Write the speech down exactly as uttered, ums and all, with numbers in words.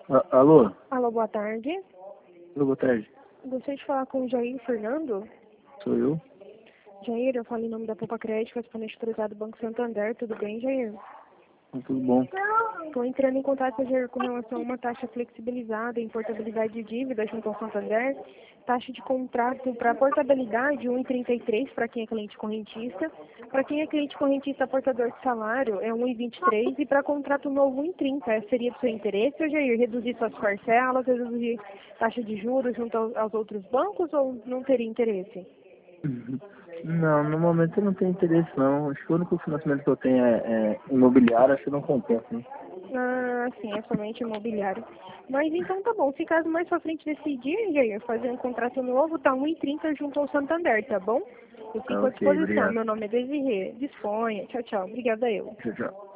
A- Alô? Alô, boa tarde. Alô, boa tarde. Gostaria de falar com o Jair Fernando. Sou eu? Jair, eu falo em nome da Poupa Crédito, correspondente autorizado do Banco Santander. Tudo bem, Jair? Tudo bom? Estou entrando em contato, Jair, com relação a uma taxa flexibilizada em portabilidade de dívida junto ao Santander. Taxa de contrato para portabilidade um vírgula trinta e três para quem é cliente correntista. Para quem é cliente correntista portador de salário é um vírgula vinte e três e para contrato novo um vírgula trinta. Seria do seu interesse, Jair, reduzir suas parcelas, reduzir taxa de juros junto aos, aos outros bancos ou não teria interesse? Uhum. Não, no momento eu não tenho interesse não. Acho que o único financiamento que eu tenho é, é imobiliário, acho que não compensa, hein? Ah, sim, é somente imobiliário. Mas então tá bom, se caso mais pra frente decidir, Jair, fazer um contrato novo, tá um vírgula trinta junto ao Santander, tá bom? Eu Ah, fico à ok, disposição, obrigado. meu nome é Desirê. Disponha, tchau, tchau. Obrigada eu. Tchau, tchau.